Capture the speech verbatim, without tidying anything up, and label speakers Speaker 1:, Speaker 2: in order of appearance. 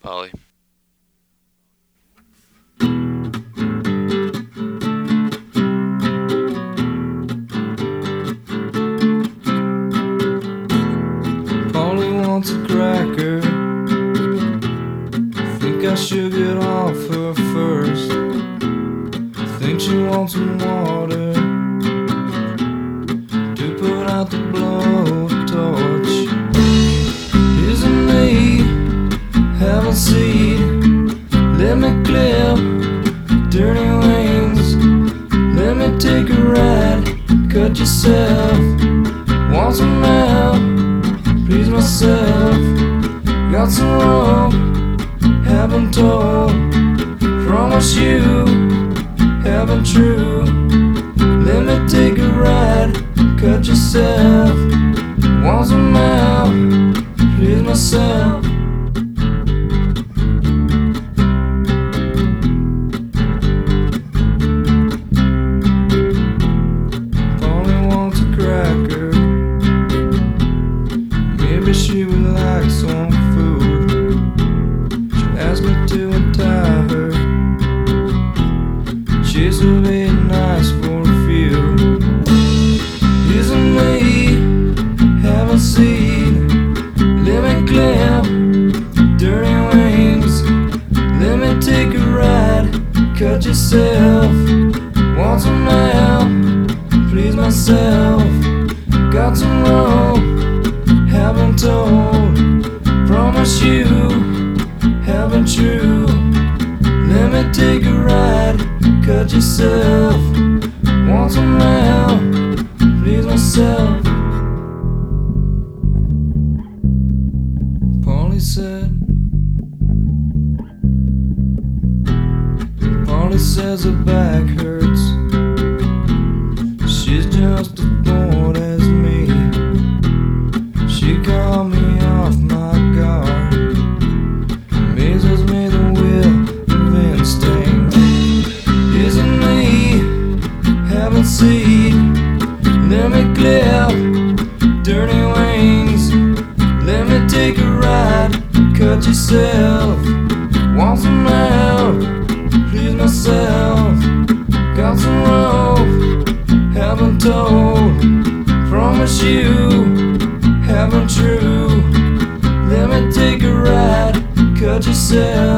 Speaker 1: Polly.
Speaker 2: Polly wants a cracker. Think I should get off her first. Think she wants some water to put out the blowtorch. Isn't me, have a seat. Let me clip dirty wings. Let me take a ride. Cut yourself. Want some help? Please myself. Got some rope, haven't told. Promise you, haven't true. Let me take a ride, cut yourself. Want some help, please myself. Polly wants a cracker. Maybe she would like some food. She asked me to untie her. She's a bit nice for a few. Isn't me, have a seat. Let me clip dirty wings. Let me take a ride, cut yourself. Want some help, please myself. Got some rope, haven't told. Promise you, haven't true. Let me take a ride, cut yourself. Want some help, please myself. Polly said. Polly says her back hurts. She's just as bored as me. She called me off my guard. Amazes me the will of instinct. Isn't me, haven't seen. Let me clip dirty wings. Let me take a ride, cut yourself. Want some help, please myself. Got some rope, haven't told. Promise you, haven't true. Let me take a ride, cut yourself.